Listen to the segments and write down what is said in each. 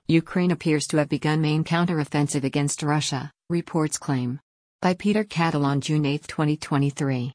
Ukraine appears to have begun main counteroffensive against Russia, reports claim. By Peter Cattle on June 8, 2023.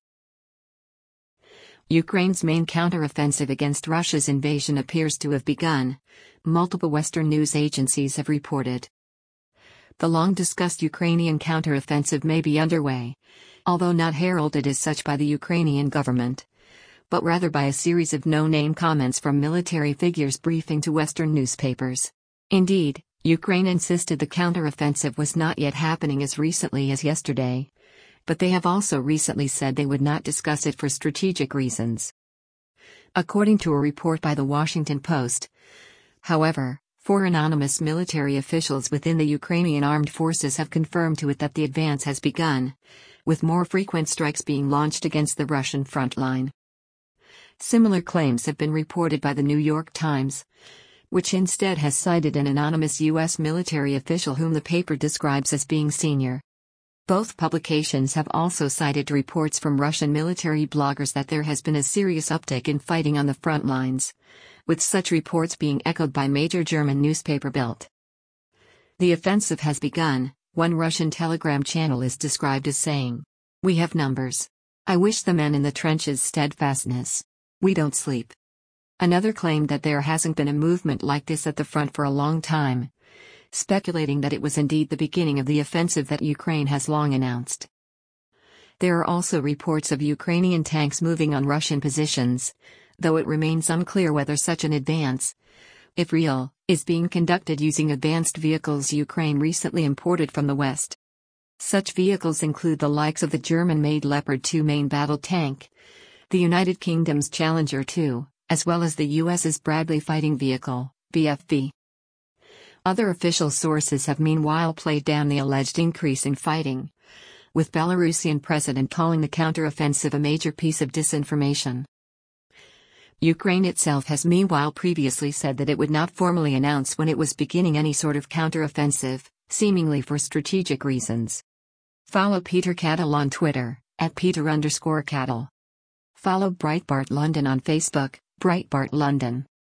Ukraine's main counteroffensive against Russia's invasion appears to have begun, multiple Western news agencies have reported. The long-discussed Ukrainian counteroffensive may be underway, although not heralded as such by the Ukrainian government, but rather by a series of no-name comments from military figures briefing to Western newspapers. Indeed, Ukraine insisted the counteroffensive was not yet happening as recently as yesterday, but they have also recently said they would not discuss it for strategic reasons. According to a report by the Washington Post, however, 4 anonymous military officials within the Ukrainian armed forces have confirmed to it that the advance has begun, with more frequent strikes being launched against the Russian front line. Similar claims have been reported by the New York Times, which instead has cited an anonymous U.S. military official whom the paper describes as being senior. Both publications have also cited reports from Russian military bloggers that there has been a serious uptick in fighting on the front lines, with such reports being echoed by major German newspaper Bild. The offensive has begun, one Russian Telegram channel is described as saying, "We have numbers. I wish the men in the trenches steadfastness. We don't sleep." Another claimed that there hasn't been a movement like this at the front for a long time, speculating that it was indeed the beginning of the offensive that Ukraine has long announced. There are also reports of Ukrainian tanks moving on Russian positions, though it remains unclear whether such an advance, if real, is being conducted using advanced vehicles Ukraine recently imported from the West. Such vehicles include the likes of the German-made Leopard 2 main battle tank, the United Kingdom's Challenger 2, as well as the U.S.'s Bradley fighting vehicle, BFV. Other official sources have meanwhile played down the alleged increase in fighting, with Belarusian president calling the counteroffensive a major piece of disinformation. Ukraine itself has meanwhile previously said that it would not formally announce when it was beginning any sort of counteroffensive, seemingly for strategic reasons. Follow Peter Cattle on Twitter, @Peter_Cattle. Follow Breitbart London on Facebook, Breitbart London.